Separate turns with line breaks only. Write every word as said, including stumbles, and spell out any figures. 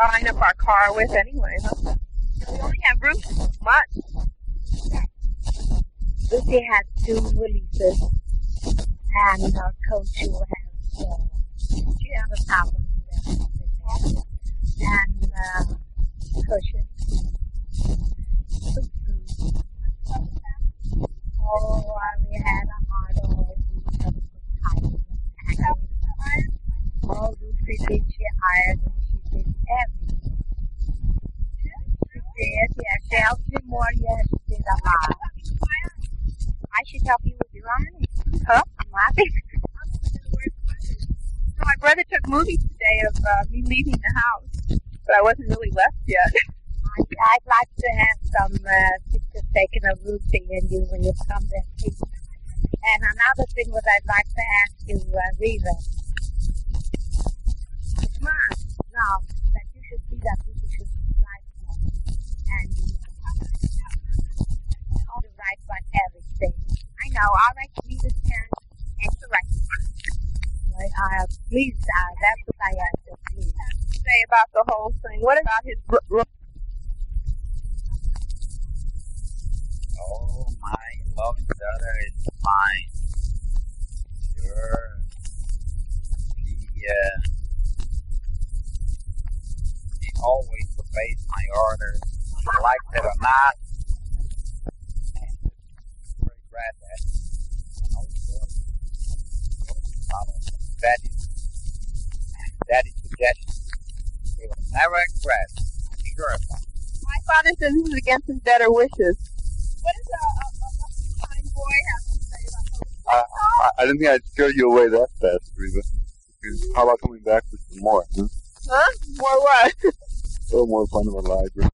line up our car with anyway, huh? We only have room for much.
Lucy has two releases, and uh, Coach who has uh, three other albums and uh, cushion. Oh, uh, we had a hard all Oh, Lucy did, she hired and she did everything. She did, yeah, she helped me more, yes, she did a lot. I should help you with your ironing.
Huh?
I'm laughing.
My brother took movies today of uh, me leaving the house, but I wasn't really left yet.
I'd like to have some uh, pictures taken of Lucy and you when you come there. And another thing that I'd like to ask you, uh, Reva. Come on. No, that you should see that people should write more. And all the right about everything. I know, I'll write Reva's parents and to write. Uh, please, uh, that's what I ask you, please.
Say about the whole thing. What about his... R- r-
Oh, my loving daughter is fine. Sure. He, uh, he always obeys my orders, likes it or not. And very glad that. And also, follow Daddy's, Daddy's suggestions. He will never regret. I'm sure of that.
My father says this is against his better wishes. What does a, a, a kind boy have to say about those?
I, I, I didn't think I'd scare you away that fast, Reva. How about coming back for some more? Huh?
Huh? More what?
A little more fun of a library.